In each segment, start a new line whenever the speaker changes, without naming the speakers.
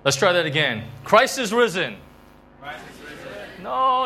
Let's try that again. Christ is risen.
Christ is risen.
No.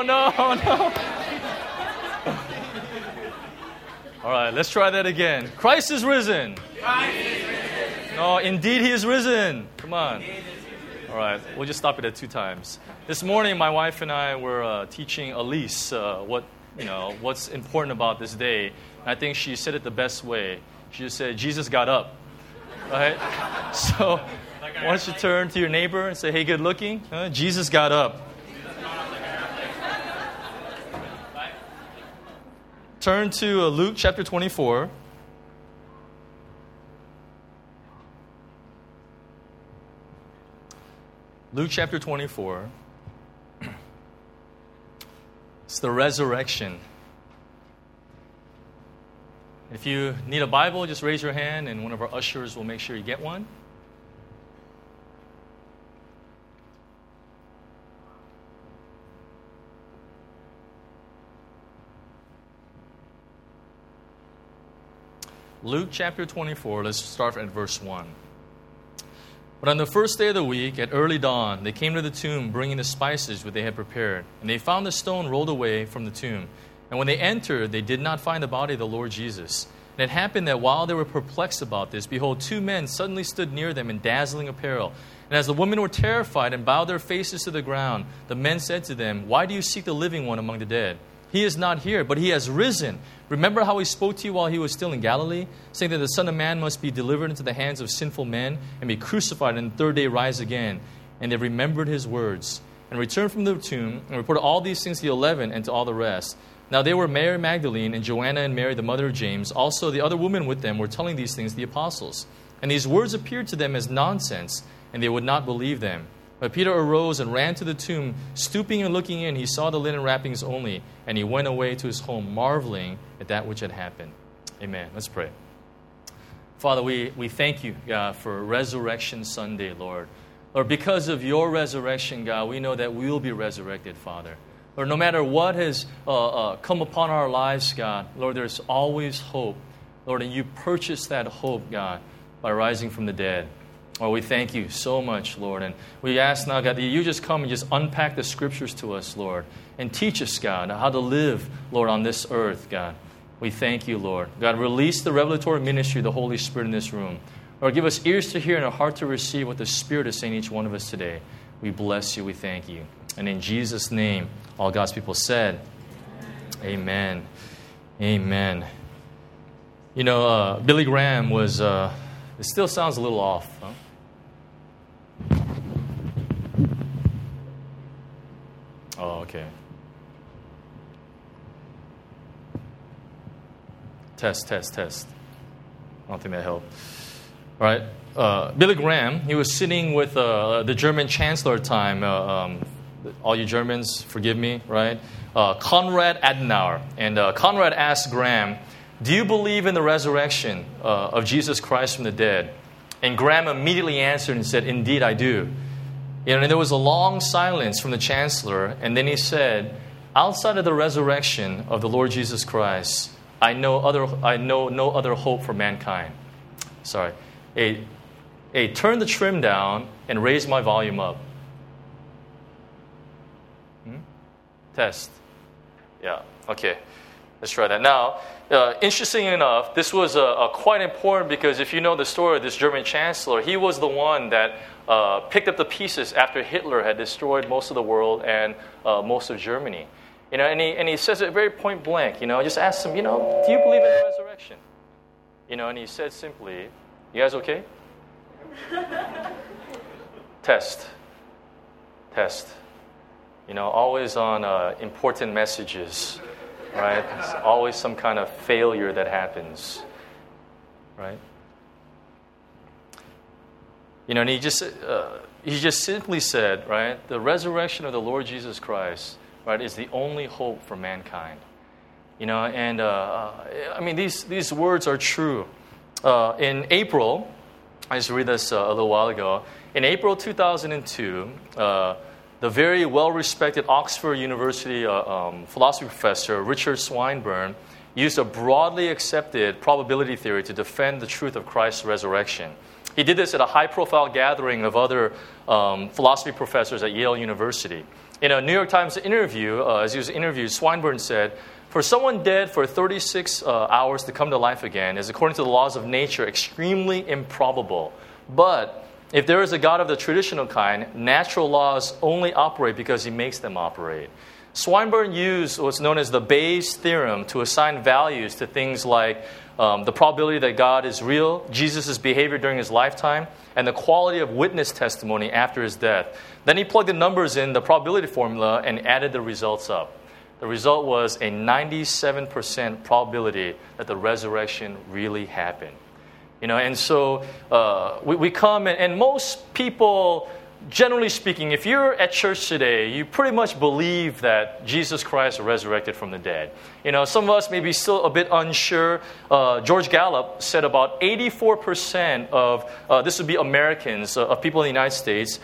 All right, let's try that again. Christ is risen.
Christ is risen.
No, indeed he is risen. Come on. All right, we'll just stop it at 2 times. This morning, my wife and I were teaching Elise what's important about this day. And I think she said it the best way. She just said, Jesus got up. Right? So, why don't you turn to your neighbor and say, hey, good looking? Jesus got up. Turn to Luke chapter 24. Luke chapter 24. It's the resurrection. If you need a Bible, just raise your hand and one of our ushers will make sure you get one. Luke chapter 24, let's start at verse 1. But on the first day of the week, at early dawn, they came to the tomb, bringing the spices which they had prepared. And they found the stone rolled away from the tomb. And when they entered, they did not find the body of the Lord Jesus. And it happened that while they were perplexed about this, behold, 2 men suddenly stood near them in dazzling apparel. And as the women were terrified and bowed their faces to the ground, the men said to them, why do you seek the living one among the dead? He is not here, but he has risen. Remember how he spoke to you while he was still in Galilee, saying that the Son of Man must be delivered into the hands of sinful men and be crucified and the 3rd day rise again. And they remembered his words and returned from the tomb and reported all these things to the 11 and to all the rest. Now they were Mary Magdalene and Joanna and Mary, the mother of James. Also the other women with them were telling these things to the apostles. And these words appeared to them as nonsense, and they would not believe them. But Peter arose and ran to the tomb. Stooping and looking in, he saw the linen wrappings only, and he went away to his home, marveling at that which had happened. Amen. Let's pray. Father, we thank you, God, for Resurrection Sunday, Lord. Lord, because of your resurrection, God, we know that we will be resurrected, Father. Lord, no matter what has come upon our lives, God, Lord, there's always hope. Lord, and you purchased that hope, God, by rising from the dead. Lord, we thank you so much, Lord. And we ask now, God, that you just come and just unpack the scriptures to us, Lord, and teach us, God, how to live, Lord, on this earth, God. We thank you, Lord. God, release the revelatory ministry of the Holy Spirit in this room. Lord, give us ears to hear and a heart to receive what the Spirit is saying to each one of us today. We bless you. We thank you. And in Jesus' name, all God's people said, amen. Amen. You know, Billy Graham was, it still sounds a little off, huh? Oh, okay. Test. I don't think that helped. All right. Billy Graham, he was sitting with the German chancellor at the time. All you Germans, forgive me, right? Konrad Adenauer. And Konrad asked Graham, do you believe in the resurrection of Jesus Christ from the dead? And Graham immediately answered and said, indeed I do. And there was a long silence from the chancellor, and then he said, outside of the resurrection of the Lord Jesus Christ, I know no other hope for mankind. Sorry. Hey, turn the trim down and raise my volume up. Test. Yeah, okay. Let's try that. Now, interesting enough, this was quite important because if you know the story of this German chancellor, he was the one that picked up the pieces after Hitler had destroyed most of the world and most of Germany. You know, and he says it very point blank. You know, just asked him, do you believe in the resurrection? You know, and he said simply, you guys okay? Test. You know, always on important messages, right? There's always some kind of failure that happens, right? You know, and he just simply said, right, the resurrection of the Lord Jesus Christ, right, is the only hope for mankind. You know, and I mean, these words are true. In April, I just read this a little while ago. In April 2002, the very well-respected Oxford University philosophy professor Richard Swinburne used a broadly accepted probability theory to defend the truth of Christ's resurrection. He did this at a high-profile gathering of other philosophy professors at Yale University. In a New York Times interview, as he was interviewed, Swinburne said, "For someone dead for 36 hours to come to life again is, according to the laws of nature, extremely improbable. But if there is a God of the traditional kind, natural laws only operate because he makes them operate." Swinburne used what's known as the Bayes' theorem to assign values to things like the probability that God is real, Jesus' behavior during his lifetime, and the quality of witness testimony after his death. Then he plugged the numbers in the probability formula and added the results up. The result was a 97% probability that the resurrection really happened. And so we come, and most people, generally speaking, if you're at church today, you pretty much believe that Jesus Christ resurrected from the dead. Some of us may be still a bit unsure. George Gallup said about 84% of, this would be Americans, of people in the United States,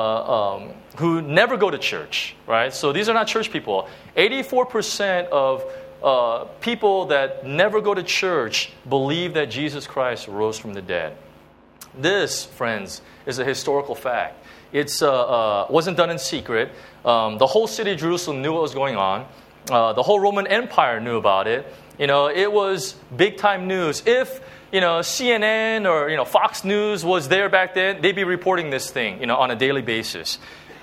who never go to church, right? So these are not church people. 84% of people that never go to church believe that Jesus Christ rose from the dead. This, friends, is a historical fact. It wasn't done in secret. The whole city of Jerusalem knew what was going on. The whole Roman Empire knew about it. It was big-time news. If CNN or Fox News was there back then, they'd be reporting this thing on a daily basis.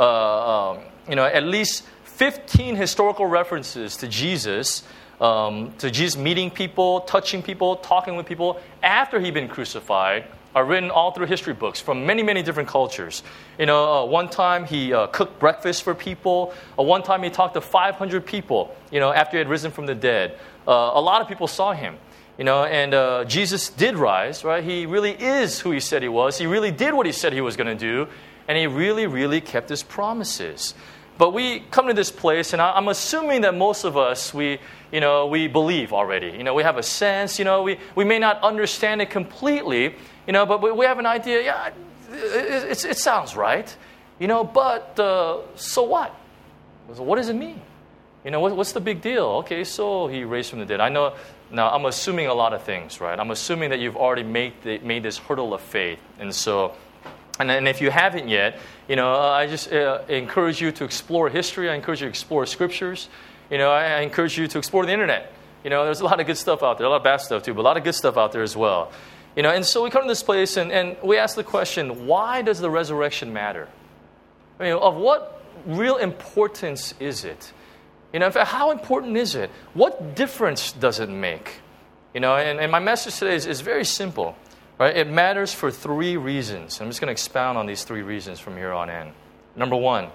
At least 15 historical references to Jesus meeting people, touching people, talking with people after he'd been crucified, are written all through history books from many, many different cultures. One time he cooked breakfast for people. One time he talked to 500 people, after he had risen from the dead. A lot of people saw him, and Jesus did rise, right? He really is who he said he was. He really did what he said he was going to do, and he really, really kept his promises. But we come to this place, and I'm assuming that most of us, we believe already. We have a sense, we may not understand it completely, but we have an idea, yeah, it sounds right, but so what? What does it mean? What's the big deal? Okay, so he raised from the dead. I know, now I'm assuming a lot of things, right? I'm assuming that you've already made this hurdle of faith, and so... And if you haven't yet, I just encourage you to explore history. I encourage you to explore scriptures. I encourage you to explore the internet. There's a lot of good stuff out there, a lot of bad stuff too, but a lot of good stuff out there as well. And so we come to this place and we ask the question, why does the resurrection matter? Of what real importance is it? In fact, how important is it? What difference does it make? And my message today is very simple. Right? It matters for 3 reasons. I'm just going to expound on these 3 reasons from here on in. Number 1,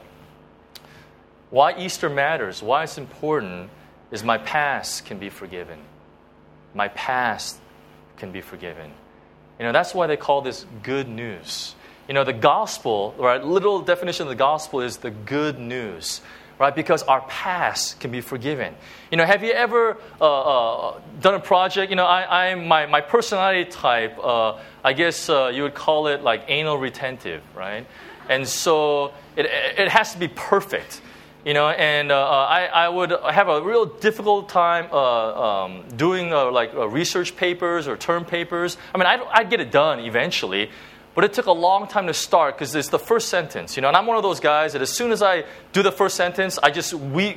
why Easter matters, why it's important, is my past can be forgiven. My past can be forgiven. That's why they call this good news. The gospel, right? Literal definition of the gospel is the good news. Right? Because our past can be forgiven. Have you ever done a project? My personality type, I guess you would call it like anal retentive, right? And so it has to be perfect. And I would have a real difficult time doing research papers or term papers. I'd get it done eventually. But it took a long time to start because it's the first sentence, and I'm one of those guys that as soon as I do the first sentence, I just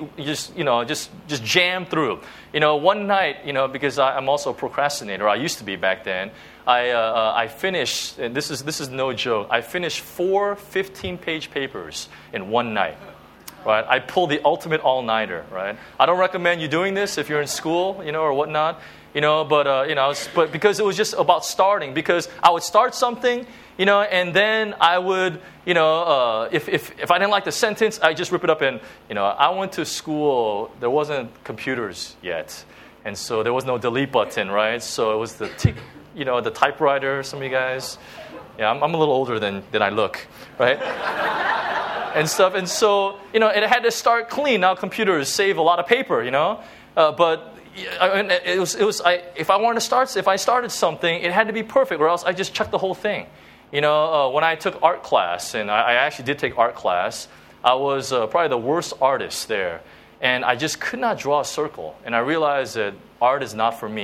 jam through. One night, because I'm also a procrastinator. I used to be back then. I finished, and this is no joke. I finished 4 15-page papers in one night. Right? I pulled the ultimate all-nighter. Right? I don't recommend you doing this if you're in school, or whatnot. But because it was just about starting. Because I would start something, and then I would, if I didn't like the sentence, I just rip it up. And I went to school. There wasn't computers yet, and so there was no delete button, right? So it was the the typewriter. Some of you guys, yeah, I'm a little older than I look, right? And stuff. And so it had to start clean. Now computers save a lot of paper, but. It was. If I started something, it had to be perfect, or else I just chucked the whole thing. When I took art class, and I actually did take art class, I was probably the worst artist there, and I just could not draw a circle. And I realized that art is not for me.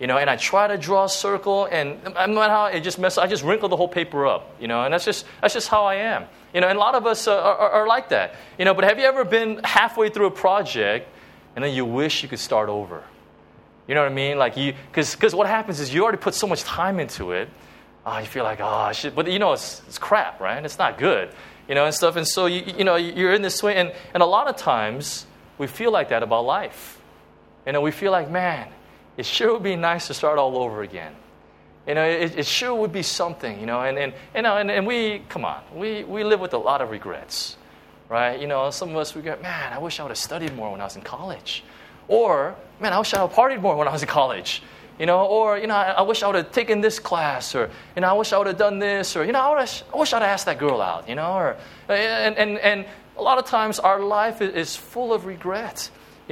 and I try to draw a circle, and no matter how it just I just wrinkle the whole paper up, and that's just how I am, and a lot of us are like that, But have you ever been halfway through a project, and then you wish you could start over? You know what I mean? Like because what happens is you already put so much time into it, you feel like shit, but it's crap, right? It's not good, and stuff, and so you're in this way, and a lot of times we feel like that about life, we feel like, man, it sure would be nice to start all over again. It sure would be something, and we, come on, we live with a lot of regrets, right? Some of us regret, man, I wish I would have studied more when I was in college. Or, man, I wish I would have partied more when I was in college. Or, I wish I would have taken this class, or, I wish I would have done this, or, I wish I'd have asked that girl out, or, and a lot of times our life is full of regret.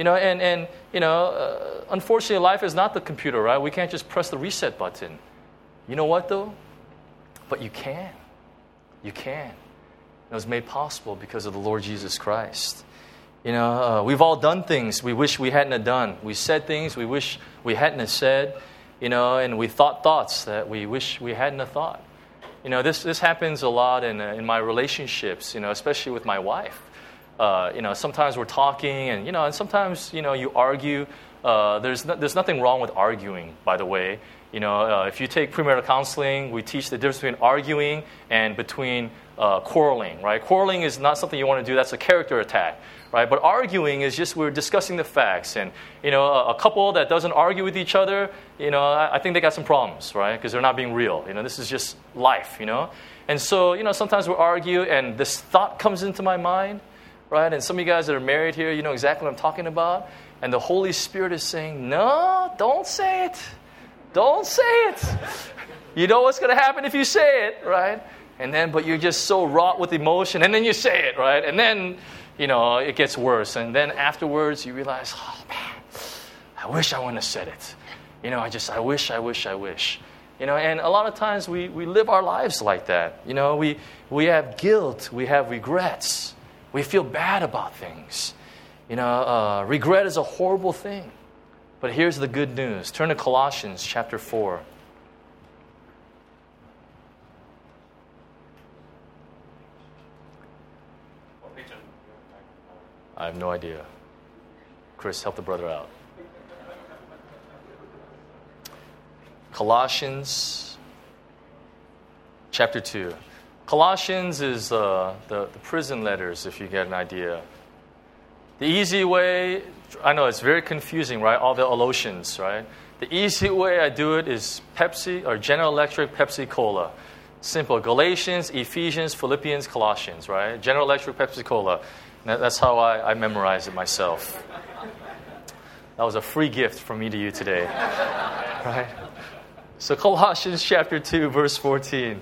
Unfortunately, life is not the computer, right? We can't just press the reset button. You know what, though? But you can. You can. It was made possible because of the Lord Jesus Christ. We've all done things we wish we hadn't have done. We said things we wish we hadn't have said, and we thought thoughts that we wish we hadn't have thought. This happens a lot in my relationships, especially with my wife. Sometimes we're talking, and sometimes, you argue. There's nothing wrong with arguing, by the way. If you take premarital counseling, we teach the difference between arguing and between quarreling, right? Quarreling is not something you want to do. That's a character attack, right? But arguing is just we're discussing the facts. And, a couple that doesn't argue with each other, I think they got some problems, right? Because they're not being real. This is just life, And so, sometimes we argue and this thought comes into my mind, right? And some of you guys that are married here, you know exactly what I'm talking about. And the Holy Spirit is saying, no, don't say it. Don't say it. You know what's going to happen if you say it, right? But you're just so wrought with emotion, and then you say it, right? And then, it gets worse. And then afterwards, you realize, oh, man, I wish I wouldn't have said it. I wish. And a lot of times we live our lives like that. We have guilt. We have regrets. We feel bad about things. Regret is a horrible thing. But here's the good news. Turn to Colossians chapter 4. I have no idea. Chris, help the brother out. Colossians chapter 2. Colossians is the prison letters, if you get an idea. The easy way, I know it's very confusing, right? All the Colossians, right? The easy way I do it is Pepsi or General Electric Pepsi Cola. Simple. Galatians, Ephesians, Philippians, Colossians, right? General Electric Pepsi Cola. That's how I memorize it myself. That was a free gift from me to you today. Right? So Colossians chapter 2, verse 14.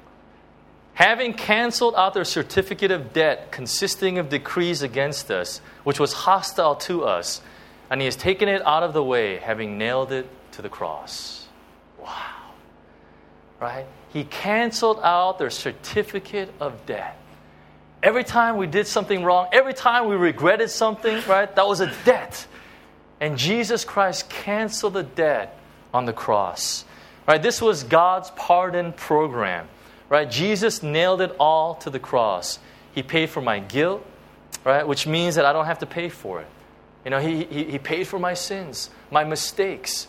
Having canceled out their certificate of debt consisting of decrees against us, which was hostile to us, and he has taken it out of the way, having nailed it to the cross. Wow. Right? He canceled out their certificate of debt. Every time we did something wrong, every time we regretted something, right, that was a debt. And Jesus Christ canceled the debt on the cross. Right? This was God's pardon program. Right? Jesus nailed it all to the cross. He paid for my guilt, right? Which means that I don't have to pay for it. He paid for my sins, my mistakes,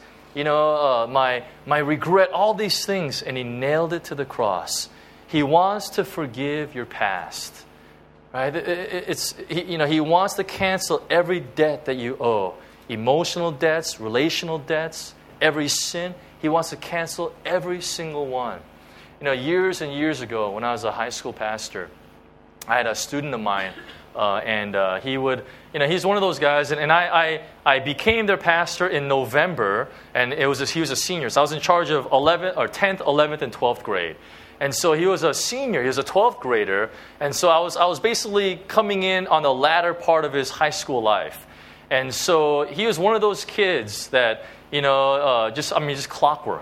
my regret, all these things, and he nailed it to the cross. He wants to forgive your past, right? He wants to cancel every debt that you owe, emotional debts, relational debts, every sin. He wants to cancel every single one. Years and years ago, when I was a high school pastor, I had a student of mine, and he would, he's one of those guys, and I became their pastor in November, and he was a senior, so I was in charge of 10th, 11th, and 12th grade. And so he was a senior, he was a 12th grader, and so I was basically coming in on the latter part of his high school life. And so he was one of those kids that, just clockwork.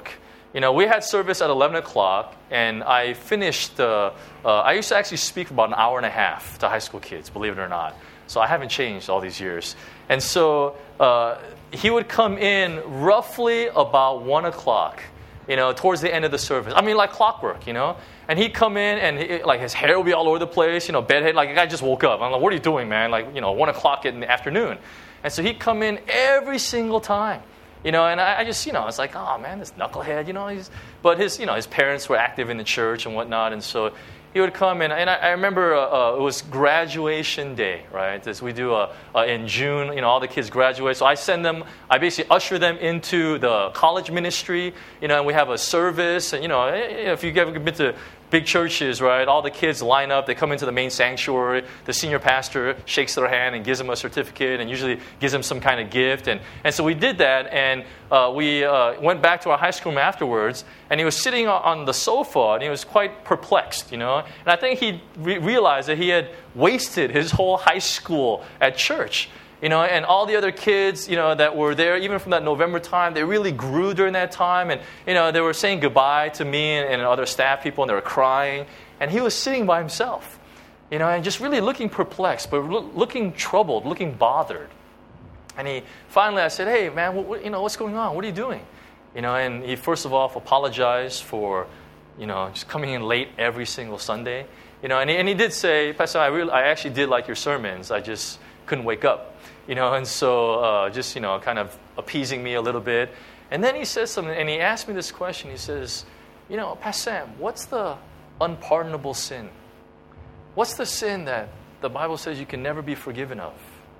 we had service at 11 o'clock, and I finished, I used to actually speak for about an hour and a half to high school kids, believe it or not. So I haven't changed all these years. And so he would come in roughly about 1 o'clock, towards the end of the service. I mean, like clockwork, And he'd come in, and his hair would be all over the place, bedhead, like the guy just woke up. I'm like, what are you doing, man? 1 o'clock in the afternoon. And so he'd come in every single time. And I just, it's like, oh man, this knucklehead, but his parents were active in the church and whatnot, and so he would come in, and I remember it was graduation day, right? As we do in June, all the kids graduate, so I basically usher them into the college ministry, and we have a service, and if you've ever been to big churches, right? All the kids line up. They come into the main sanctuary. The senior pastor shakes their hand and gives them a certificate and usually gives them some kind of gift. And so we did that, and we went back to our high school room afterwards, and he was sitting on the sofa, and he was quite perplexed, And I think he realized that he had wasted his whole high school at church. And all the other kids, that were there, even from that November time, they really grew during that time. And, they were saying goodbye to me and other staff people, and they were crying. And he was sitting by himself, and just really looking perplexed, but looking troubled, looking bothered. And I said, hey, man, what's going on? What are you doing? And he, first of all, apologized for, just coming in late every single Sunday. And he did say, Pastor, I actually did like your sermons. I just couldn't wake up. And so just, kind of appeasing me a little bit. And then he says something, and he asked me this question. He says, Pastor Sam, what's the unpardonable sin? What's the sin that the Bible says you can never be forgiven of?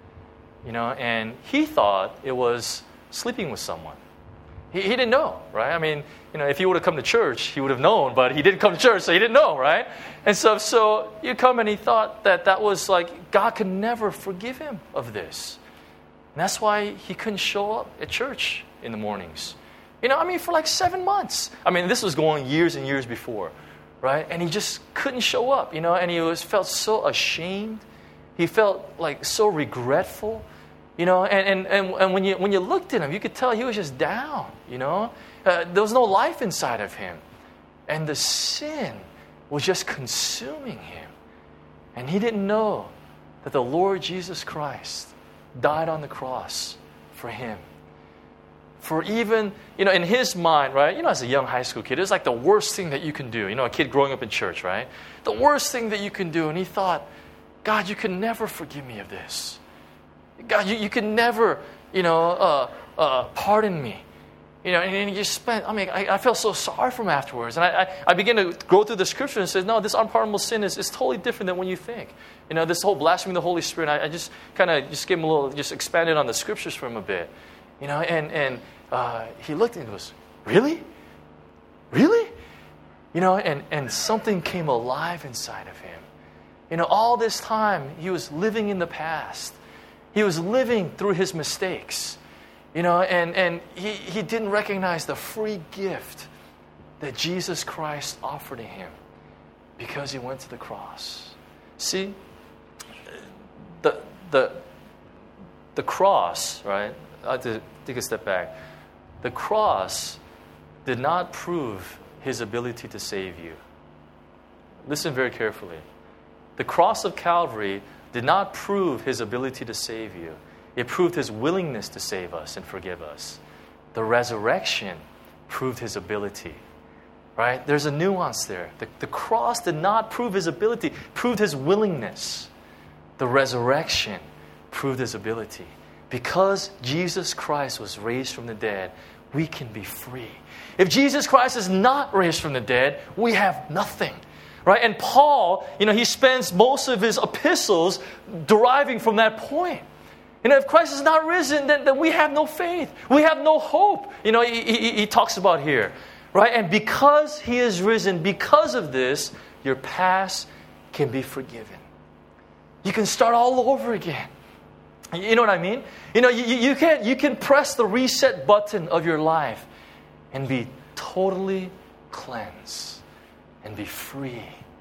And he thought it was sleeping with someone. He didn't know, right? I mean, if he would have come to church, he would have known, but he didn't come to church, so he didn't know, right? And so you come and he thought that was like, God could never forgive him of this. And that's why he couldn't show up at church in the mornings. For like 7 months. This was going years and years before, right? And he just couldn't show up, and he felt so ashamed. He felt like so regretful. And when you looked at him, you could tell he was just down, There was no life inside of him. And the sin was just consuming him. And he didn't know that the Lord Jesus Christ died on the cross for him. For even, in his mind, right, as a young high school kid, it was like the worst thing that you can do. A kid growing up in church, right? The worst thing that you can do. And he thought, God, you can never forgive me of this. God, you can never, pardon me. And he just spent, I felt so sorry for him afterwards. And I began to go through the scripture and said, no, this unpardonable sin is totally different than what you think. This whole blasphemy of the Holy Spirit, I just kind of just gave him a little, just expanded on the scriptures for him a bit. And he looked and he goes, really? Really? And something came alive inside of him. All this time, he was living in the past. He was living through his mistakes. And he didn't recognize the free gift that Jesus Christ offered to him because he went to the cross. See, the cross, right? I have to take a step back. The cross did not prove his ability to save you. Listen very carefully. The cross of Calvary did not prove his ability to save you. It proved his willingness to save us and forgive us. The resurrection proved his ability. Right? There's a nuance there. The cross did not prove his ability, proved his willingness. The resurrection proved his ability. Because Jesus Christ was raised from the dead, we can be free. If Jesus Christ is not raised from the dead, we have nothing. Right? And Paul, he spends most of his epistles deriving from that point. If Christ is not risen, then we have no faith. We have no hope. He talks about here. Right? And because he is risen, because of this, your past can be forgiven. You can start all over again. You know what I mean? You can press the reset button of your life and be totally cleansed and be free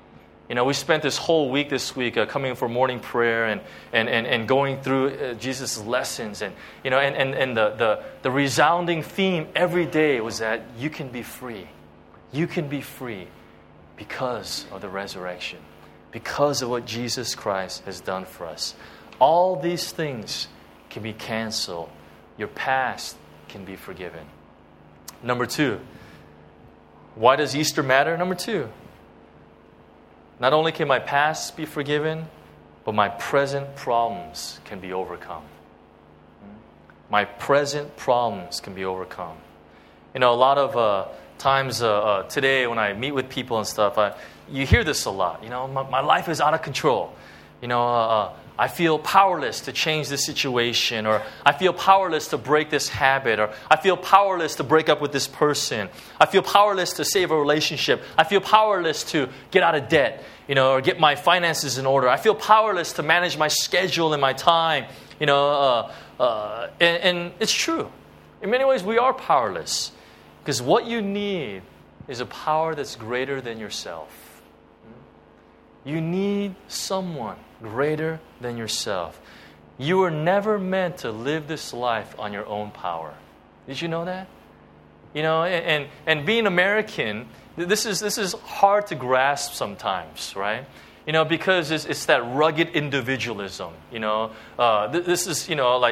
We spent this whole week this week coming for morning prayer and going through Jesus' lessons. And the resounding theme every day was that you can be free. You can be free because of the resurrection, because of what Jesus Christ has done for us. All these things can be canceled. Your past can be forgiven. Number 2, why does Easter matter? Number 2, not only can my past be forgiven, but my present problems can be overcome. My present problems can be overcome. A lot of times today when I meet with people and stuff, you hear this a lot. My life is out of control. I feel powerless to change this situation, or I feel powerless to break this habit, or I feel powerless to break up with this person. I feel powerless to save a relationship. I feel powerless to get out of debt, or get my finances in order. I feel powerless to manage my schedule and my time, and it's true. In many ways, we are powerless, because what you need is a power that's greater than yourself. You need someone greater than yourself. You were never meant to live this life on your own power. Did you know that? And being American, this is hard to grasp sometimes, right? Because it's that rugged individualism. This is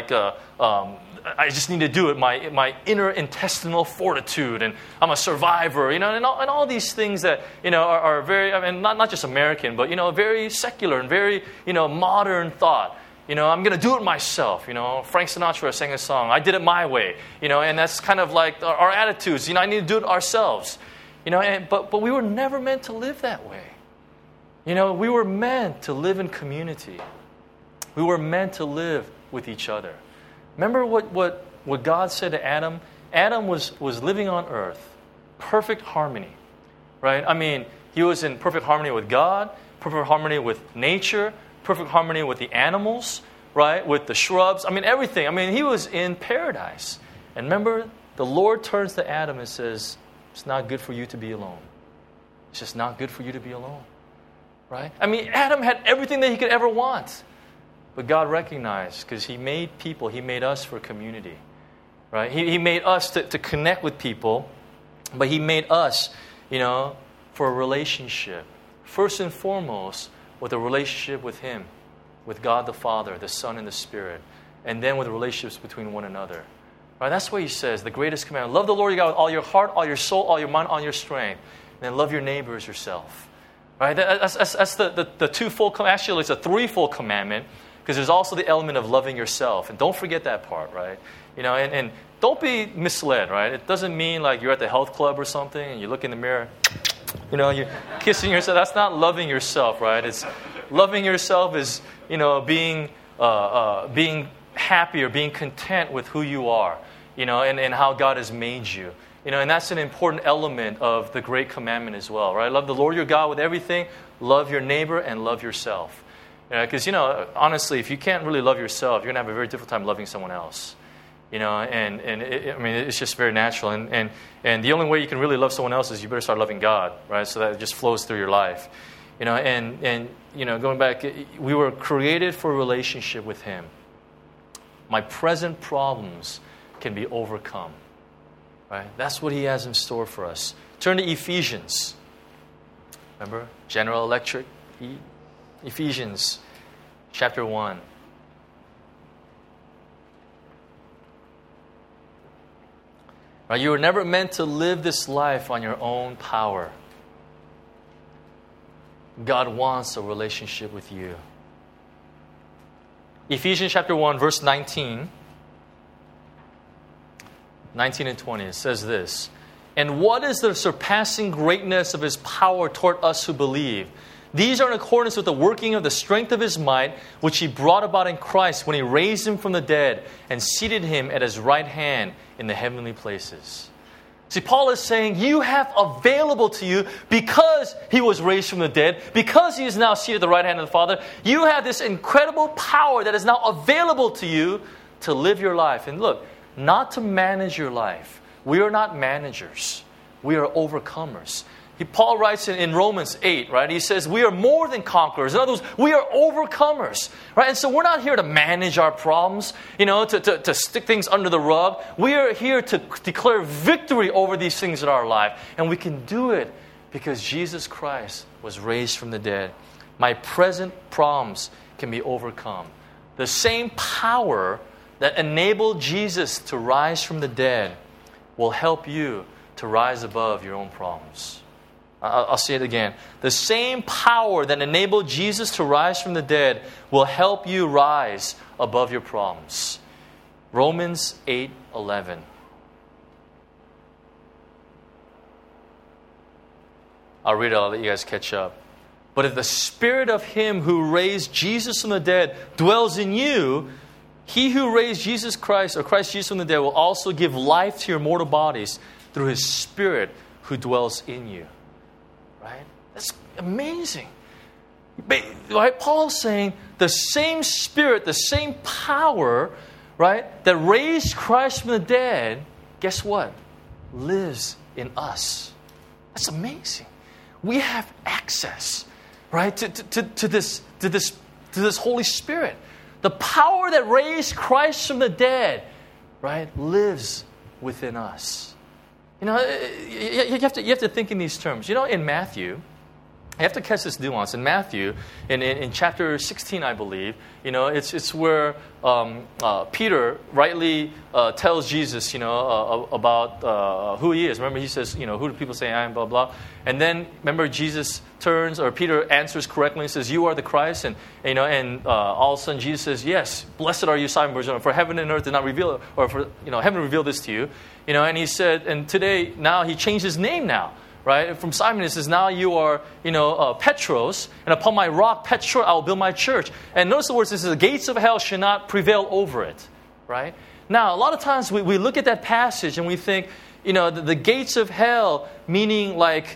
I just need to do it. My inner intestinal fortitude, and I'm a survivor. And all these things that are very, not just American, but very secular and very modern thought. I'm going to do it myself. Frank Sinatra sang a song, "I did it my way." And that's kind of like our attitudes. I need to do it ourselves. But we were never meant to live that way. We were meant to live in community. We were meant to live with each other. Remember what God said to Adam? Adam was living on earth, perfect harmony, right? He was in perfect harmony with God, perfect harmony with nature, perfect harmony with the animals, right? With the shrubs, everything. He was in paradise. And remember, the Lord turns to Adam and says, "It's not good for you to be alone. It's just not good for you to be alone." Right? Adam had everything that he could ever want. But God recognized, because He made people, He made us for community. Right? He made us to connect with people, but He made us, for a relationship. First and foremost, with a relationship with Him, with God the Father, the Son, and the Spirit. And then with relationships between one another. Right? That's what He says, the greatest commandment. Love the Lord your God with all your heart, all your soul, all your mind, all your strength. And then love your neighbor as yourself. Right? That's the twofold, actually it's a threefold commandment, because there's also the element of loving yourself. And don't forget that part, right? And don't be misled, right? It doesn't mean like you're at the health club or something and you look in the mirror, you're kissing yourself. That's not loving yourself, right? It's loving yourself is, being happy or being content with who you are, and how God has made you. And that's an important element of the great commandment as well, right? Love the Lord your God with everything, love your neighbor, and love yourself. Because, honestly, if you can't really love yourself, you're going to have a very difficult time loving someone else. It's just very natural. And the only way you can really love someone else is you better start loving God, right? So that it just flows through your life. Going back, we were created for a relationship with Him. My present problems can be overcome. Right? That's what He has in store for us. Turn to Ephesians. Remember? General Electric. Ephesians chapter 1. Right? You were never meant to live this life on your own power. God wants a relationship with you. Ephesians chapter 1, verse 19 and 20, it says this, "And what is the surpassing greatness of His power toward us who believe? These are in accordance with the working of the strength of His might, which He brought about in Christ when He raised Him from the dead and seated Him at His right hand in the heavenly places." See, Paul is saying you have available to you, because He was raised from the dead, because He is now seated at the right hand of the Father, you have this incredible power that is now available to you to live your life. And look, not to manage your life. We are not managers. We are overcomers. Paul writes in Romans 8, right? He says, we are more than conquerors. In other words, we are overcomers, right? And so we're not here to manage our problems, to stick things under the rug. We are here to declare victory over these things in our life. And we can do it because Jesus Christ was raised from the dead. My present problems can be overcome. The same power that enabled Jesus to rise from the dead will help you to rise above your own problems. I'll say it again. The same power that enabled Jesus to rise from the dead will help you rise above your problems. Romans 8:11. I'll read it. I'll let you guys catch up. But if the Spirit of Him who raised Jesus from the dead dwells in you, He who raised Jesus Christ, or Christ Jesus from the dead, will also give life to your mortal bodies through His Spirit who dwells in you. Right? That's amazing. Right? Paul's saying the same Spirit, the same power, right, that raised Christ from the dead, guess what? Lives in us. That's amazing. We have access, right, to this Holy Spirit. The power that raised Christ from the dead, right, lives within us. You have to think in these terms. In Matthew, you have to catch this nuance. In Matthew, in chapter 16, I believe, it's where Peter rightly tells Jesus, about who he is. Remember, he says, who do people say I am, blah, blah. And then, remember, Jesus turns, or Peter answers correctly and says, you are the Christ. And all of a sudden, Jesus says, yes, blessed are you, Simon Bar-Jonah, for heaven and earth did not reveal it, or for, heaven revealed this to you. And he said, and today, now, he changed his name now. Right? From Simon, it says, now you are, Petros, and upon my rock, Petra, I will build my church. And notice the words, it says, the gates of hell shall not prevail over it. Right? Now, a lot of times we look at that passage and we think, the gates of hell, meaning like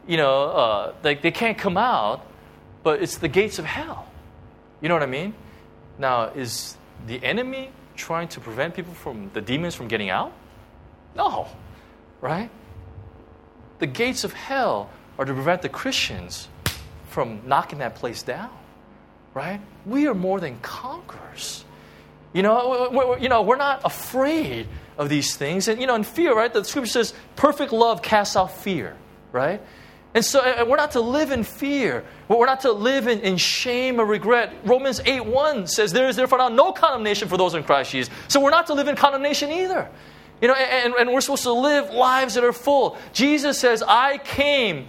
they can't come out, but it's the gates of hell. You know what I mean? Now, is the enemy trying to prevent the demons from getting out? No. Right? The gates of hell are to prevent the Christians from knocking that place down, right? We are more than conquerors. We're not afraid of these things. And, in fear, right? The Scripture says, perfect love casts out fear, right? And so we're not to live in fear. We're not to live in shame or regret. Romans 8:1 says, there is therefore now no condemnation for those in Christ Jesus. So we're not to live in condemnation either. And we're supposed to live lives that are full. Jesus says, I came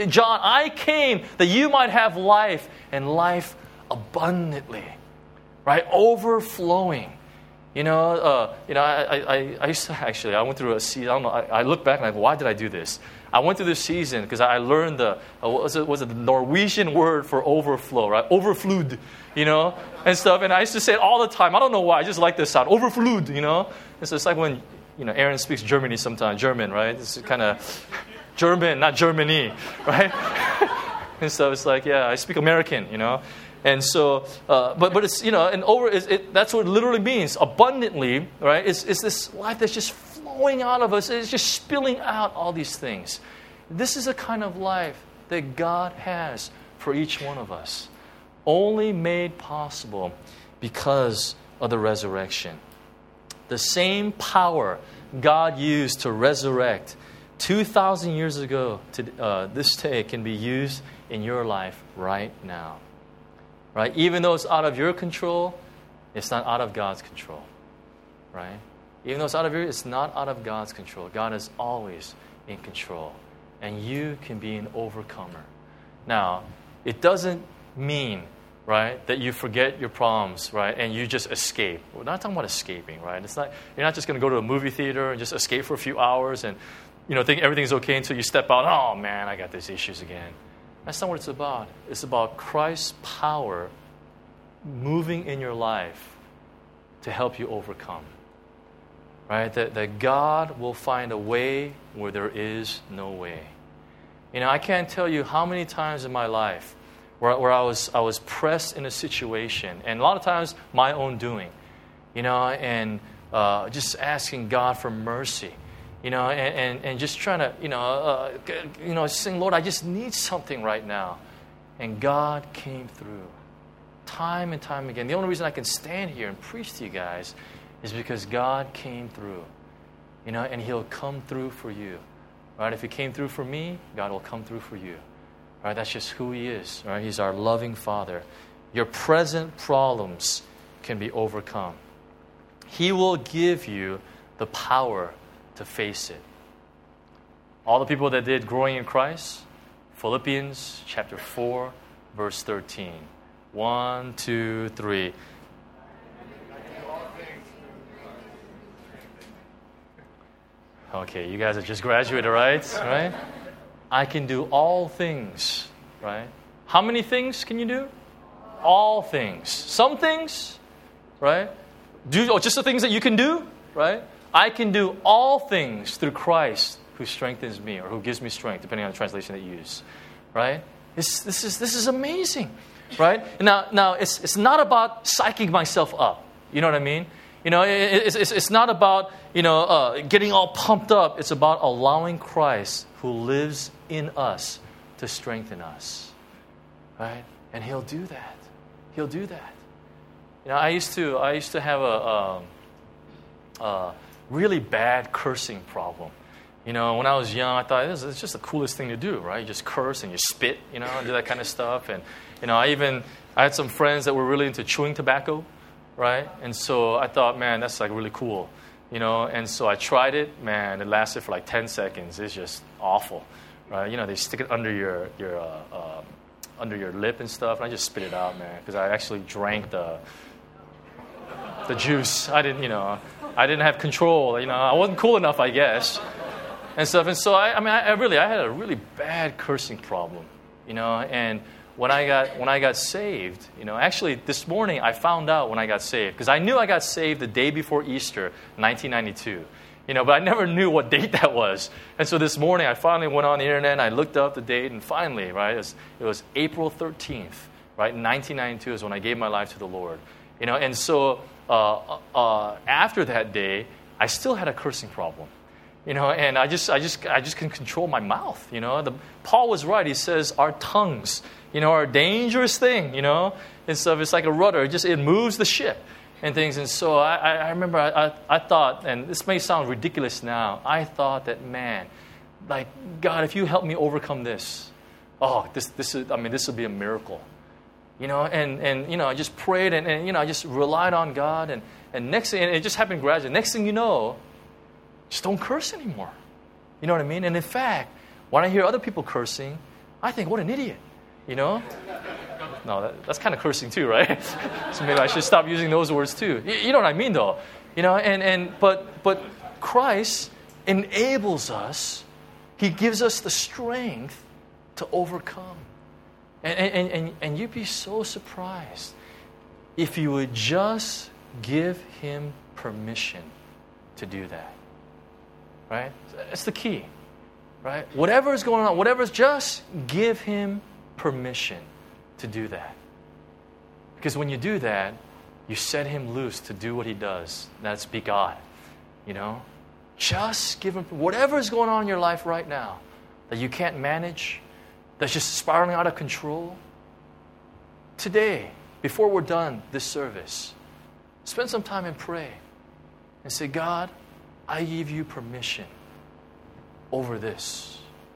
that you might have life and life abundantly, right? Overflowing. I used to actually, I went through a season, I don't know, I look back and I go, why did I do this? I went through this season because I learned was it the Norwegian word for overflow, right? Overflowed, and stuff. And I used to say it all the time. I don't know why. I just like this sound. Overflowed, It's just like when, Aaron speaks German, right? It's kind of German, not Germany, right? And so it's like, yeah, I speak American, And so, but it's, that's what it literally means. Abundantly, right? It's this life that's just flowing out of us. It's just spilling out all these things. This is the kind of life that God has for each one of us. Only made possible because of the resurrection. The same power God used to resurrect 2,000 years ago to this day can be used in your life right now. Right? Even though it's out of your control, it's not out of God's control. Right? Even though it's not out of God's control. God is always in control. And you can be an overcomer. Now, it doesn't mean, right, that you forget your problems, right, and you just escape. We're not talking about escaping, right? You're not just going to go to a movie theater and just escape for a few hours and, think everything's okay until you step out. Oh man, I got these issues again. That's not what it's about. It's about Christ's power moving in your life to help you overcome, right? That God will find a way where there is no way. I can't tell you how many times in my life where I was pressed in a situation, and a lot of times my own doing, and just asking God for mercy, and just trying to, saying, Lord, I just need something right now. And God came through time and time again. The only reason I can stand here and preach to you guys is because God came through, and He'll come through for you. Right? If He came through for me, God will come through for you. Right? That's just who He is. Right? He's our loving Father. Your present problems can be overcome. He will give you the power to face it. All the people that did Growing in Christ, Philippians chapter 4, verse 13. 1, 2, 3. Okay, you guys have just graduated, right? I can do all things, right? How many things can you do? All things. Some things, right? Just the things that you can do, right? I can do all things through Christ who strengthens me, or who gives me strength, depending on the translation that you use, right? This is amazing, right? Now it's not about psyching myself up. You know what I mean? It's not about getting all pumped up. It's about allowing Christ, who lives in us, to strengthen us, right? And He'll do that. He'll do that. I used to have a really bad cursing problem. When I was young, I thought it's just the coolest thing to do, right? You just curse and you spit, and do that kind of stuff. And I had some friends that were really into chewing tobacco, right? And so I thought, man, that's like really cool, And so I tried it. Man, it lasted for like 10 seconds. It's just awful, right? They stick it under your lip and stuff, and I just spit it out, man, because I actually drank the juice. I didn't have control. I wasn't cool enough, I guess, and stuff. And so I had a really bad cursing problem, And when I got saved, actually this morning I found out when I got saved, because I knew I got saved the day before Easter, 1992. But I never knew what date that was. And so this morning I finally went on the internet and I looked up the date, and finally, right, it was April 13th, right, 1992 is when I gave my life to the Lord. And so after that day, I still had a cursing problem. And I just can control my mouth. Paul was right. He says our tongues, are a dangerous thing. And so it's like a rudder. It moves the ship and things. And so I remember I thought, and this may sound ridiculous now, I thought that, man, like, God, if you help me overcome this, this will be a miracle. And I just prayed and I just relied on God, and next thing, and it just happened gradually. Next thing you know, just don't curse anymore. You know what I mean? And in fact, when I hear other people cursing, I think, what an idiot. No, that's kind of cursing too, right? So maybe I should stop using those words too. You know what I mean, though. But Christ enables us. He gives us the strength to overcome. And you'd be so surprised if you would just give Him permission to do that. Right? That's the key. Right? Whatever is going on, just give Him permission to do that. Because when you do that, you set Him loose to do what He does. That's be God. Just give Him whatever is going on in your life right now that you can't manage, that's just spiraling out of control. Today, before we're done this service, spend some time and pray and say, God, I give you permission over this.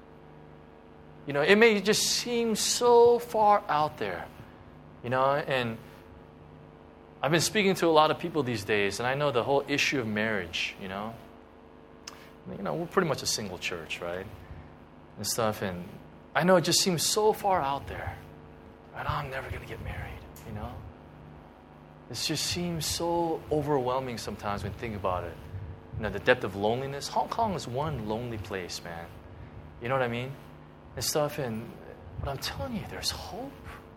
It may just seem so far out there, and I've been speaking to a lot of people these days, and I know the whole issue of marriage, we're pretty much a single church, right? And stuff, and I know it just seems so far out there. Right? I'm never going to get married, It just seems so overwhelming sometimes when you think about it. The depth of loneliness. Hong Kong is one lonely place, man. You know what I mean? And stuff, but I'm telling you, there's hope.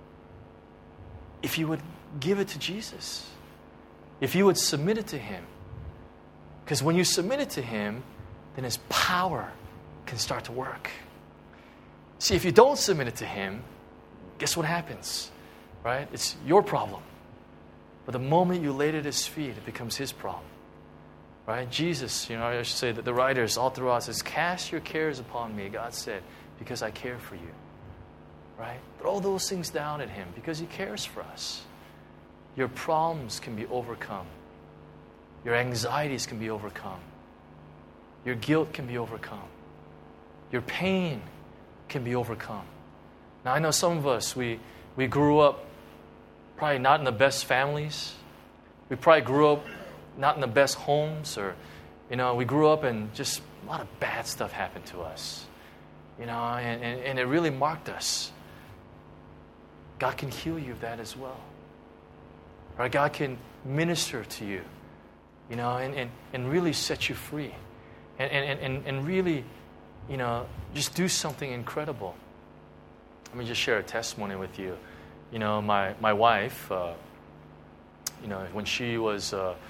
If you would give it to Jesus. If you would submit it to Him. Because when you submit it to Him, then His power can start to work. See, if you don't submit it to Him, guess what happens? Right? It's your problem. But the moment you lay it at His feet, it becomes His problem. Right? Jesus, I should say that the writers all throughout says, cast your cares upon me, God said, because I care for you. Right? Throw those things down at Him because He cares for us. Your problems can be overcome. Your anxieties can be overcome. Your guilt can be overcome. Your pain can be overcome. Now, I know some of us, we grew up probably not in the best families. We probably grew up not in the best homes, or, we grew up and just a lot of bad stuff happened to us, and it really marked us. God can heal you of that as well. Right? God can minister to you, and really set you free, and really, just do something incredible. Let me just share a testimony with you. My wife, when she was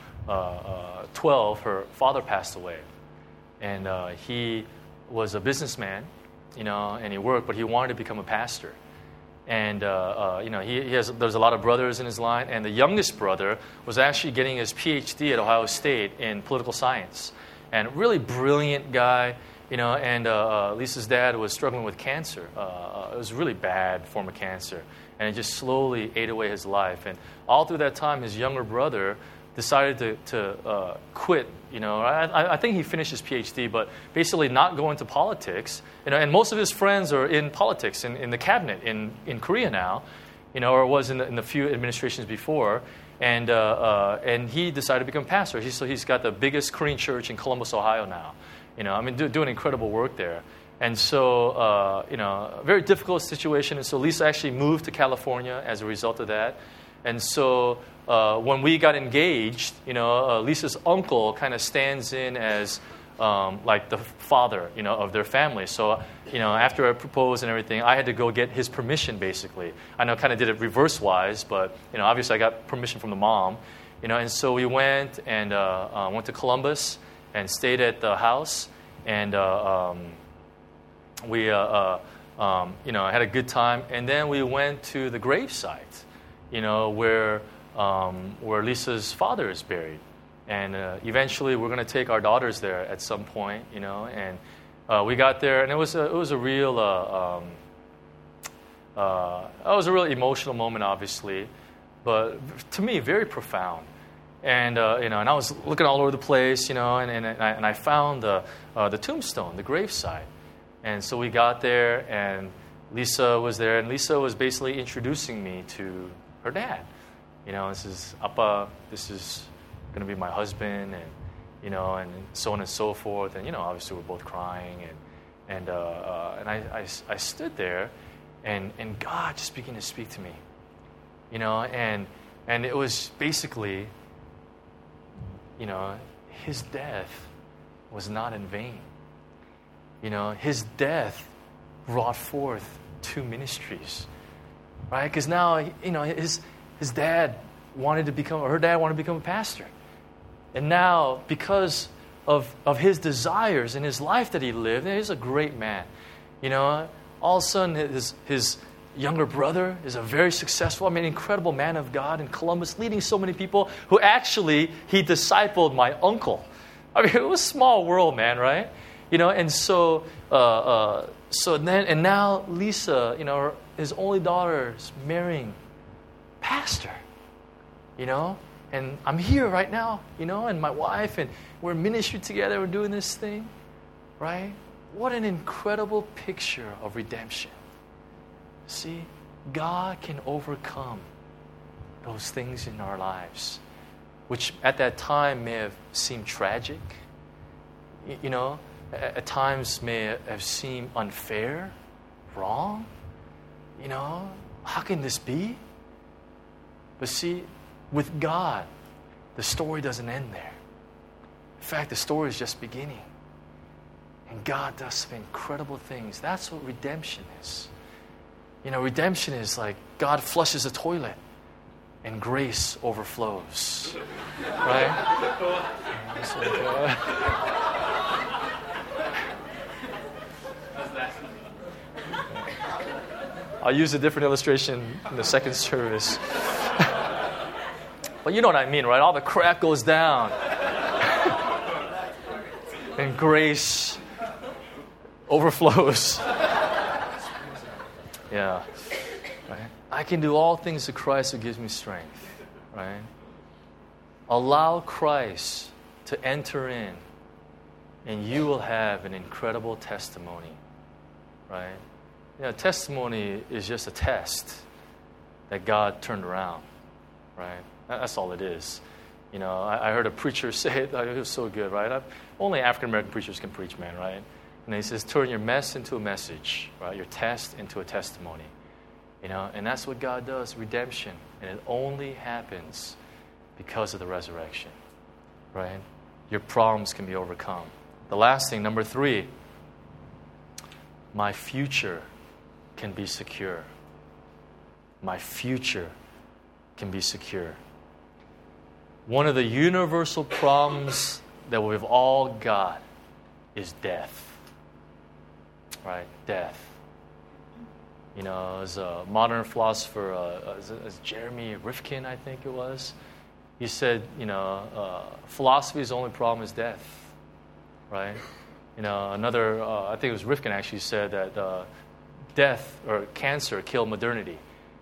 12, her father passed away. And he was a businessman, and he worked, but he wanted to become a pastor. And, there's a lot of brothers in his line. And the youngest brother was actually getting his PhD at Ohio State in political science. And really brilliant guy, and Lisa's dad was struggling with cancer. It was a really bad form of cancer. And it just slowly ate away his life. And all through that time, his younger brother decided to quit. I think he finished his PhD, but basically not go into politics. And most of his friends are in politics, in the cabinet in Korea now, or was in the few administrations before. And he decided to become pastor. So he's got the biggest Korean church in Columbus, Ohio now. Doing incredible work there. And so, a very difficult situation. And so Lisa actually moved to California as a result of that. And so when we got engaged, Lisa's uncle kind of stands in as like the father, of their family. So, after I proposed and everything, I had to go get his permission, basically. I know I kind of did it reverse-wise, but, obviously I got permission from the mom. And so we went and went to Columbus and stayed at the house. And we, had a good time. And then we went to the gravesite, where Lisa's father is buried. And eventually we're going to take our daughters there at some point, and we got there, and it was a real emotional moment, obviously, but to me, very profound. And and I was looking all over the place, and I found the tombstone, the gravesite. And so we got there, and Lisa was there, and Lisa was basically introducing me to her dad. This is Appa, this is going to be my husband, and and so on and so forth. And obviously we're both crying, and I stood there, and God just began to speak to me, and it was basically, His death was not in vain. His death brought forth 2 ministries, right? Because now, his dad wanted to become, or her dad wanted to become a pastor. And now, because of his desires and his life that he lived, he's a great man. All of a sudden, his younger brother is a very successful, incredible man of God in Columbus, leading so many people who actually, he discipled my uncle. It was a small world, man, right? And so, now Lisa, his only daughter is marrying pastor, and I'm here right now, and my wife, and we're in ministry together, we're doing this thing, right? What an incredible picture of redemption. See, God can overcome those things in our lives, which at that time may have seemed tragic, at times may have seemed unfair, wrong. How can this be? But see, with God, the story doesn't end there. In fact, the story is just beginning. And God does some incredible things. That's what redemption is. Redemption is like God flushes a toilet and grace overflows. Right? I'll use a different illustration in the second service. But you know what I mean, right? All the crap goes down. and grace overflows. Yeah. Right? I can do all things to Christ who gives me strength. Right? Allow Christ to enter in, and you will have an incredible testimony. Right? Testimony is just a test that God turned around. Right? That's all it is. I heard a preacher say it. It was so good, right? Only African American preachers can preach, man, right? And he says, turn your mess into a message, right? Your test into a testimony. And that's what God does, redemption. And it only happens because of the resurrection, right? Your problems can be overcome. The last thing, number 3, my future can be secure. My future can be secure. One of the universal problems that we've all got is death. Right? Death. As a modern philosopher, Jeremy Rifkin, I think it was, he said, philosophy's only problem is death. Right? Another, I think it was Rifkin actually said that death or cancer killed modernity.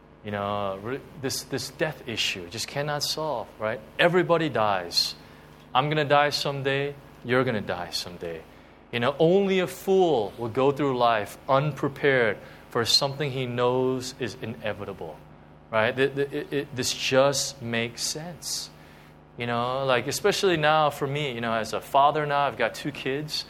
This death issue just cannot solve, right? Everybody dies. I'm going to die someday. You're going to die someday. Only a fool will go through life unprepared for something he knows is inevitable, right? This just makes sense. Especially now for me, as a father now, I've got 2 kids.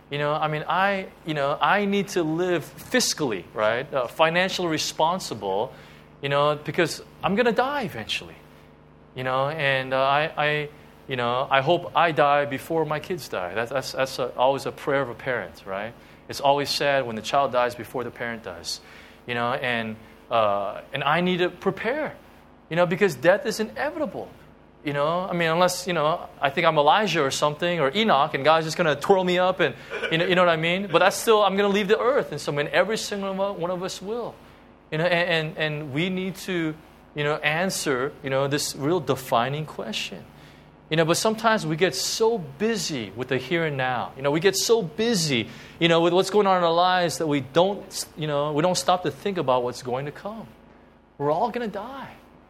I need to live fiscally, right? Financially responsible, because I'm going to die eventually, and I hope I die before my kids die. That's always a prayer of a parent, right? It's always sad when the child dies before the parent does, and I need to prepare, because death is inevitable, unless, I think I'm Elijah or something, or Enoch, and God's just going to twirl me up, and, you know what I mean? But that's still, I'm going to leave the earth, and so every single one of us will. And we need to, answer, this real defining question. But sometimes we get so busy with the here and now. We get so busy, with what's going on in our lives that we don't stop to think about what's going to come. We're all going to die.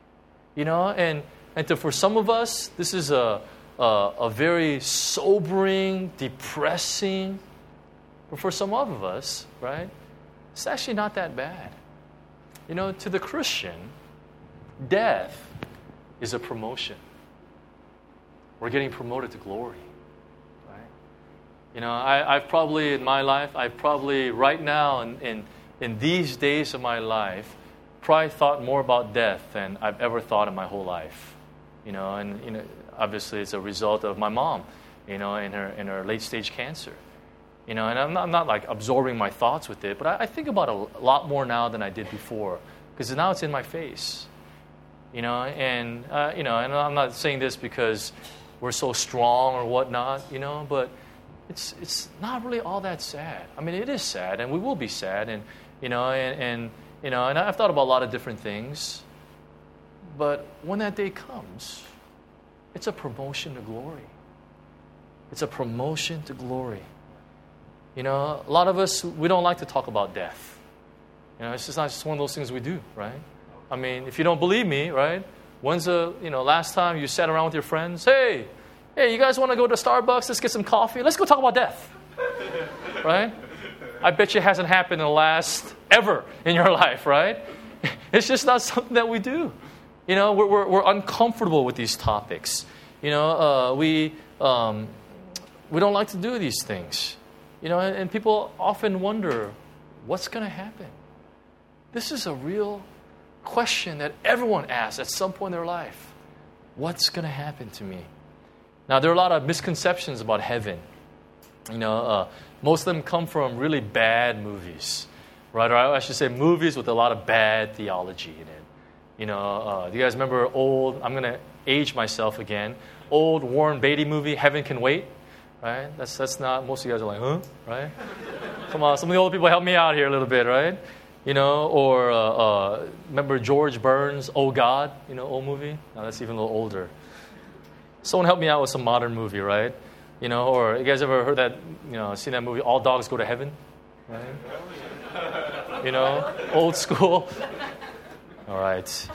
For some of us, this is a very sobering, depressing. But for some of us, right, it's actually not that bad. To the Christian, death is a promotion. We're getting promoted to glory, right? I've probably in my life, right now in these days of my life, probably thought more about death than I've ever thought in my whole life. Obviously it's a result of my mom, in her late stage cancer. And I'm not like absorbing my thoughts with it, but I think about it a lot more now than I did before, because now it's in my face. And I'm not saying this because we're so strong or whatnot, but it's not really all that sad. I mean, it is sad, and we will be sad, and and I've thought about a lot of different things. But when that day comes, it's a promotion to glory. It's a promotion to glory. A lot of us, we don't like to talk about death. It's just not just one of those things we do, right? I mean, if you don't believe me, right? When's the last time you sat around with your friends? Hey, you guys want to go to Starbucks? Let's get some coffee. Let's go talk about death, right? I bet you it hasn't happened in the last ever in your life, right? It's just not something that we do. We're uncomfortable with these topics. We don't like to do these things. And people often wonder, what's going to happen? This is a real question that everyone asks at some point in their life. What's going to happen to me? Now, there are a lot of misconceptions about heaven. Most of them come from really bad movies, right? Or I should say movies with a lot of bad theology in it. Do you guys remember I'm going to age myself again, old Warren Beatty movie, Heaven Can Wait? Right? That's not, most of you guys are like, huh? Right? Come on, some of the old people help me out here a little bit, right? Or remember George Burns' Oh God, old movie? No, that's even a little older. Someone help me out with some modern movie, right? You know, or you guys ever heard that, seen that movie, All Dogs Go to Heaven? Right? You know, old school. All right.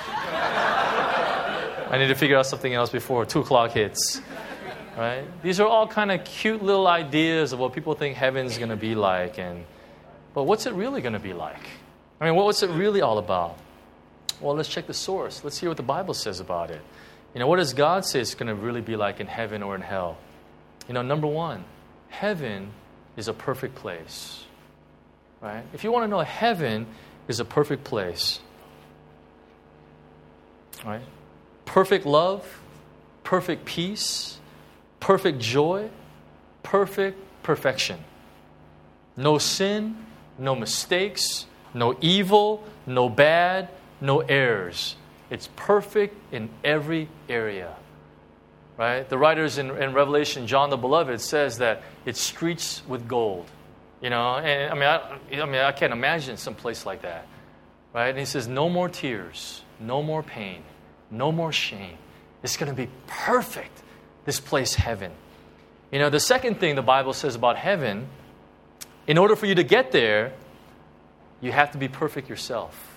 I need to figure out something else before 2 o'clock hits. Right? These are all kind of cute little ideas of what people think heaven's going to be like. But what's it really going to be like? I mean, what's it really all about? Well, let's check the source. Let's hear what the Bible says about it. What does God say it's going to really be like in heaven or in hell? Number one, heaven is a perfect place. Right? If you want to know, heaven is a perfect place. Right? Perfect love, perfect peace, perfect joy, perfect perfection. No sin, no mistakes, no evil, no bad, no errors. It's perfect in every area. Right? The writers in Revelation, John the Beloved, says that it's streets with gold. And I can't imagine some place like that. Right? And he says, no more tears, no more pain, no more shame. It's going to be perfect, this place, heaven. The second thing the Bible says about heaven, in order for you to get there, you have to be perfect yourself.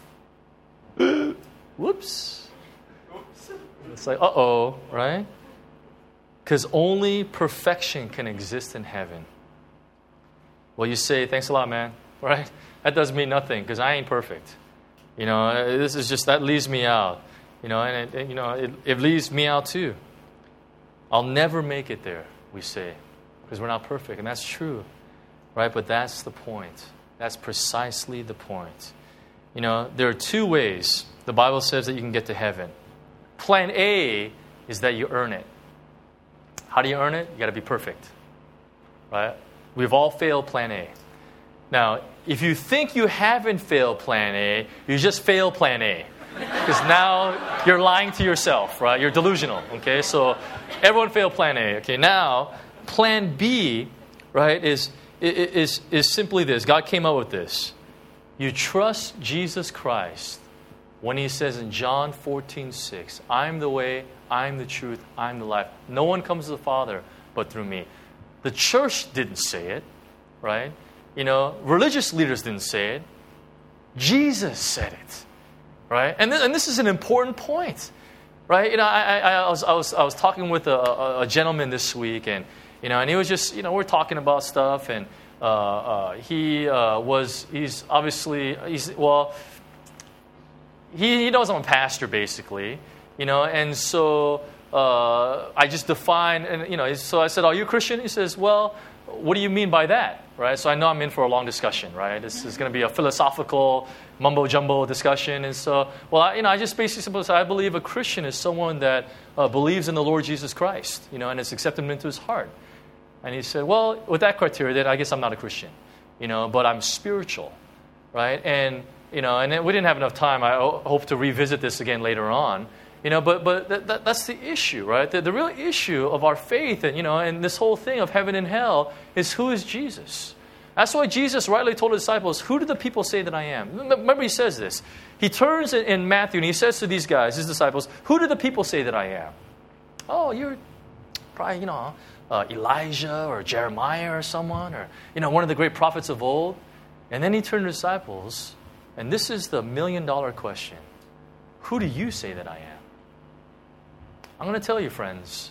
Whoops. It's like, uh-oh, right? Because only perfection can exist in heaven. Well, you say, thanks a lot, man, right? That doesn't mean nothing because I ain't perfect. This is just, that leaves me out. It leaves me out too. I'll never make it there, we say, because we're not perfect. And that's true, right? But that's the point. That's precisely the point. There are 2 ways the Bible says that you can get to heaven. Plan A is that you earn it. How do you earn it? You got to be perfect, right? We've all failed Plan A. Now, if you think you haven't failed Plan A, you just failed Plan A. Because now you're lying to yourself, right? You're delusional, okay? So everyone failed Plan A. Okay, now Plan B, right, is simply this. God came up with this. You trust Jesus Christ when he says in John 14:6, I'm the way, I'm the truth, I'm the life. No one comes to the Father but through me. The church didn't say it, right? Religious leaders didn't say it. Jesus said it, right? And this is an important point, right? I was talking with a gentleman this week, and he was just, we're talking about stuff, and he knows I'm a pastor, basically, and so I just defined, and so I said, are you a Christian? He says, well, what do you mean by that, right? So I know I'm in for a long discussion, right? This is going to be a philosophical mumbo-jumbo discussion, and so, I just basically said, I believe a Christian is someone that believes in the Lord Jesus Christ, and has accepted him into his heart. And he said, well, with that criteria, then I guess I'm not a Christian, but I'm spiritual, right? And and we didn't have enough time. I hope to revisit this again later on. But that's the issue, right? The real issue of our faith and this whole thing of heaven and hell is, who is Jesus? That's why Jesus rightly told his disciples, who do the people say that I am? Remember, he says this. He turns in Matthew and he says to these guys, his disciples, who do the people say that I am? Oh, you're probably, Elijah or Jeremiah or someone, or, one of the great prophets of old. And then he turned to the disciples, and this is the $1 million question. Who do you say that I am? I'm going to tell you, friends.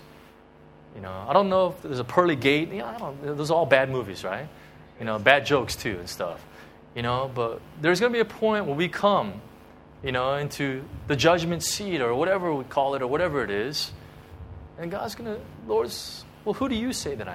I don't know if there's a pearly gate. Those are all bad movies, right? Bad jokes too and stuff. But there's going to be a point where we come, into the judgment seat or whatever we call it or whatever it is. And God's going to, Lord's, well, who do you say that I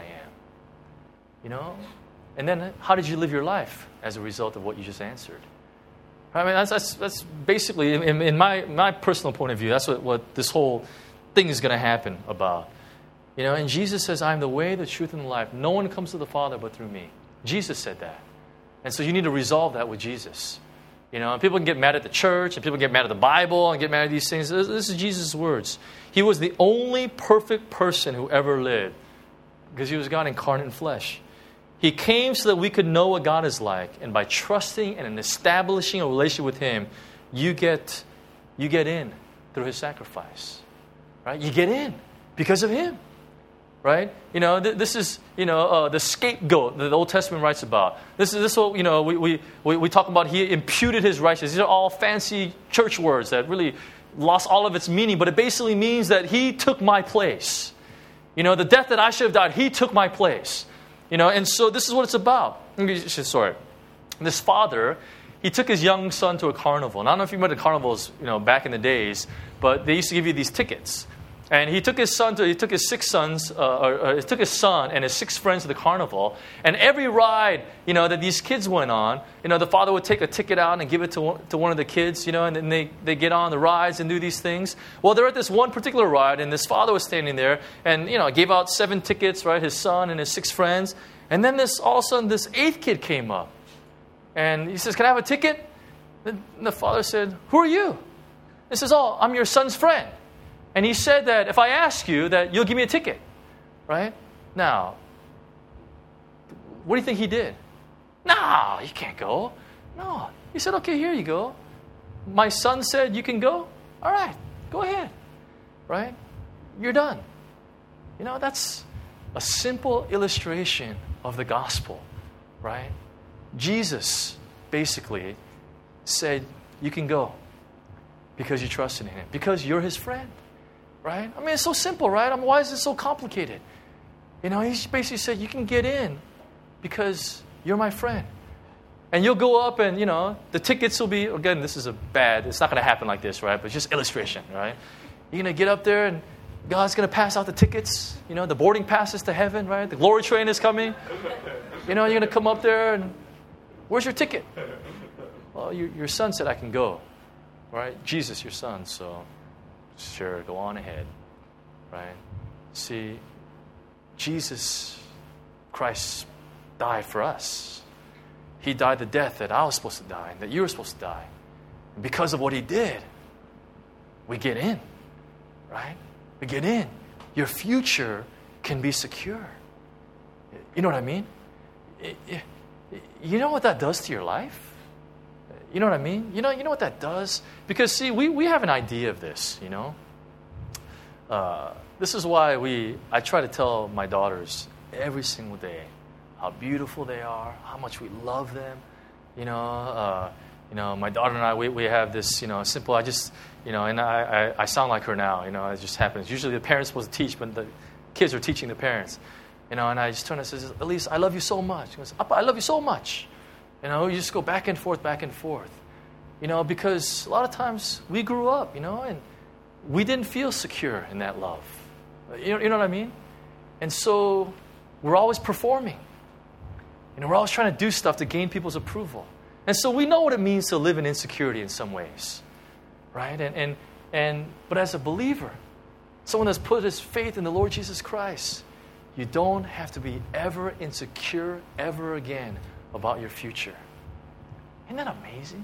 am? And then how did you live your life as a result of what you just answered? I mean, that's basically, in my personal point of view, that's what this whole thing is going to happen about. And Jesus says, I'm the way, the truth, and the life. No one comes to the Father but through me. Jesus said that. And so you need to resolve that with Jesus. And people can get mad at the church, and people get mad at the Bible, and get mad at these things. This is Jesus' words. He was the only perfect person who ever lived, because he was God incarnate in flesh. He came so that we could know what God is like, and by trusting and in establishing a relationship with him, you get in through his sacrifice. Right? You get in because of him. right? This is, the scapegoat that the Old Testament writes about. This is what, we talk about. He imputed his righteousness. These are all fancy church words that really lost all of its meaning, but it basically means that he took my place. The death that I should have died, he took my place. And so this is what it's about. Sorry. This father, he took his young son to a carnival. And I don't know if you remember the carnivals, back in the days, but they used to give you these tickets. And he took his son and his 6 friends to the carnival. And every ride, that these kids went on, the father would take a ticket out and give it to one of the kids, and then they get on the rides and do these things. Well, they're at this one particular ride, and this father was standing there and, gave out 7 tickets, right, his son and his 6 friends. And then all of a sudden, this 8th kid came up. And he says, "Can I have a ticket?" And the father said, "Who are you?" He says, "Oh, I'm your son's friend. And he said that if I ask you, that you'll give me a ticket." Right? Now, what do you think he did? "No, you can't go." No. He said, "Okay, here you go. My son said you can go. All right, go ahead." Right? You're done. That's a simple illustration of the gospel. Right? Jesus basically said, you can go because you trusted in him, because you're his friend. Right? I mean, it's so simple, right? I mean, why is it so complicated? He basically said, you can get in because you're my friend. And you'll go up and, the tickets will be, again, it's not going to happen like this, right? But just illustration, right? You're going to get up there and God's going to pass out the tickets, the boarding passes to heaven, right? The glory train is coming. You're going to come up there and, where's your ticket? Well, your son said I can go, right? Jesus, your son, so... Sure, go on ahead, right? See, Jesus Christ died for us. He died the death that I was supposed to die and that you were supposed to die. And because of what he did, we get in, right? We get in. Your future can be secure. You know what I mean? You know what that does to your life? You know what I mean? You know what that does? Because, see, we have an idea of this, This is why I try to tell my daughters every single day how beautiful they are, how much we love them. My daughter and I, we have this, simple, and I sound like her now, it just happens. Usually the parents are supposed to teach, but the kids are teaching the parents. And I just turn and say, "Elise, I love you so much." She goes, "Appa, I love you so much." You just go back and forth, because a lot of times we grew up, and we didn't feel secure in that love. You know what I mean? And so we're always performing. We're always trying to do stuff to gain people's approval. And so we know what it means to live in insecurity in some ways, right? But as a believer, someone that's put his faith in the Lord Jesus Christ, you don't have to be ever insecure ever again about your future. Isn't that amazing?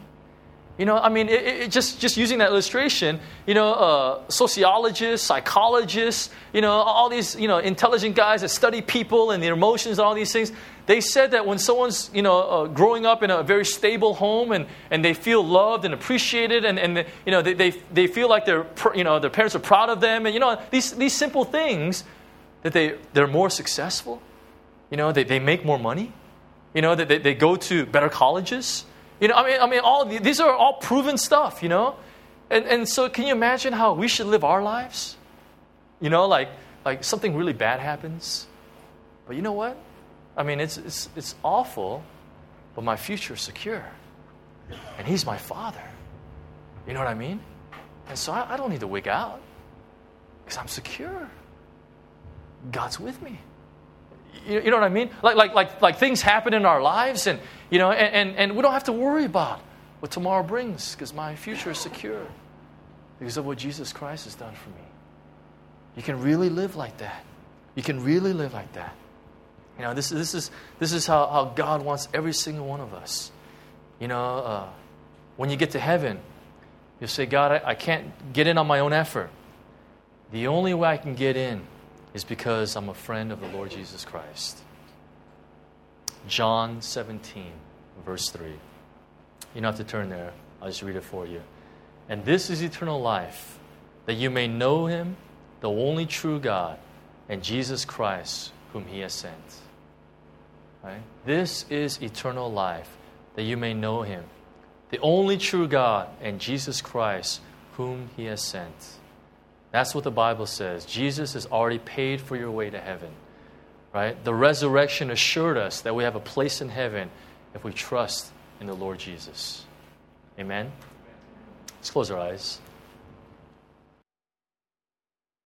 Just using that illustration, sociologists, psychologists, all these, intelligent guys that study people and their emotions and all these things, they said that when someone's, growing up in a very stable home and they feel loved and appreciated and they feel like their parents are proud of them and, these simple things, that they're more successful, they make more money. They go to better colleges. These are all proven stuff, And so can you imagine how we should live our lives? Like something really bad happens. But you know what? It's awful, but my future is secure. And he's my father. You know what I mean? And so I don't need to wig out because I'm secure. God's with me. You know what I mean? Like things happen in our lives, and and we don't have to worry about what tomorrow brings because my future is secure because of what Jesus Christ has done for me. You can really live like that. You can really live like that. This is how God wants every single one of us. When you get to heaven, you'll say, "God, I can't get in on my own effort. The only way I can get in is because I'm a friend of the Lord Jesus Christ." John 17, verse 3. You don't have to turn there. I'll just read it for you. "And this is eternal life, that you may know him, the only true God, and Jesus Christ, whom he has sent. Right? This is eternal life, that you may know him, the only true God, and Jesus Christ, whom he has sent. That's what the Bible says. Jesus has already paid for your way to heaven. Right? The resurrection assured us that we have a place in heaven if we trust in the Lord Jesus. Amen? Let's close our eyes.